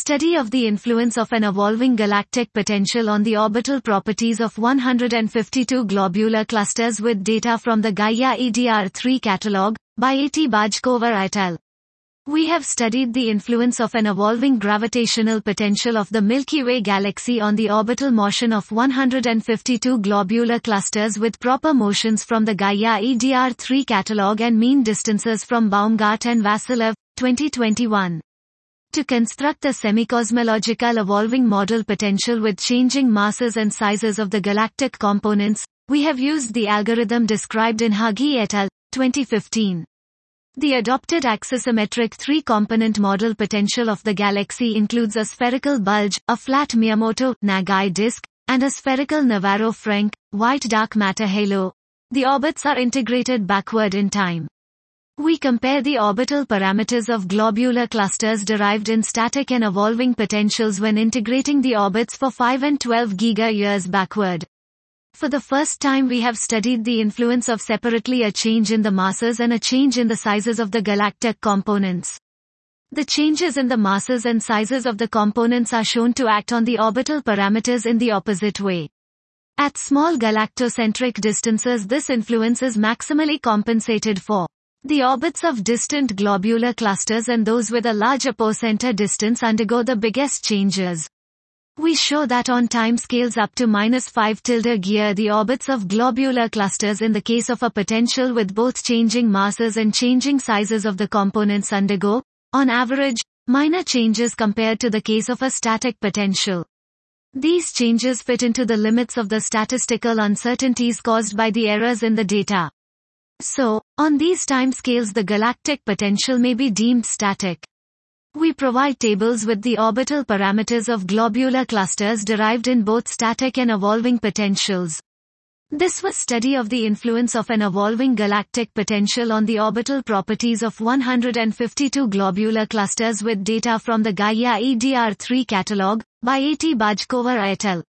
Study of the influence of an evolving galactic potential on the orbital properties of 152 globular clusters with data from the Gaia EDR3 catalog, by A.T. Bajkova et al. We have studied the influence of an evolving gravitational potential of the Milky Way galaxy on the orbital motion of 152 globular clusters with proper motions from the Gaia EDR3 catalog and mean distances from Baumgart and Vasilev, 2021. To construct a semicosmological evolving model potential with changing masses and sizes of the galactic components, we have used the algorithm described in Hagi et al., 2015. The adopted axisymmetric three-component model potential of the galaxy includes a spherical bulge, a flat Miyamoto-Nagai disk, and a spherical Navarro-Frenk, white dark matter halo. The orbits are integrated backward in time. We compare the orbital parameters of globular clusters derived in static and evolving potentials when integrating the orbits for 5 and 12 giga-years backward. For the first time we have studied the influence of separately a change in the masses and a change in the sizes of the galactic components. The changes in the masses and sizes of the components are shown to act on the orbital parameters in the opposite way. At small galactocentric distances this influence is maximally compensated for. The orbits of distant globular clusters and those with a large apocenter distance undergo the biggest changes. We show that on timescales up to -5 Gier the orbits of globular clusters in the case of a potential with both changing masses and changing sizes of the components undergo, on average, minor changes compared to the case of a static potential. These changes fit into the limits of the statistical uncertainties caused by the errors in the data. So, on these timescales the galactic potential may be deemed static. We provide tables with the orbital parameters of globular clusters derived in both static and evolving potentials. This was study of the influence of an evolving galactic potential on the orbital properties of 152 globular clusters with data from the Gaia EDR3 catalog, by A.T. Bajkova et al.